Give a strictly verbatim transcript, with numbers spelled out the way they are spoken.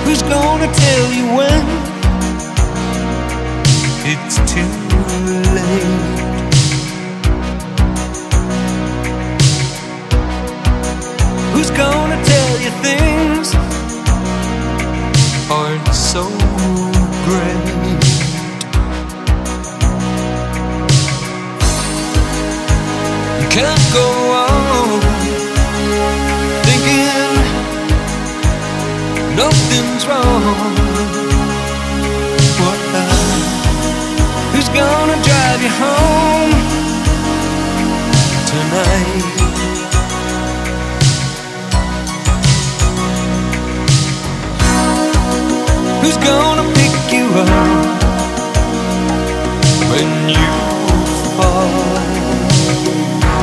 Who's gonna tell you when it's too late? Who's gonna tell you things aren't so great? You can't go on thinking nothing's wrong. What? Who's gonna drive you home tonight? Who's gonna pick you up when you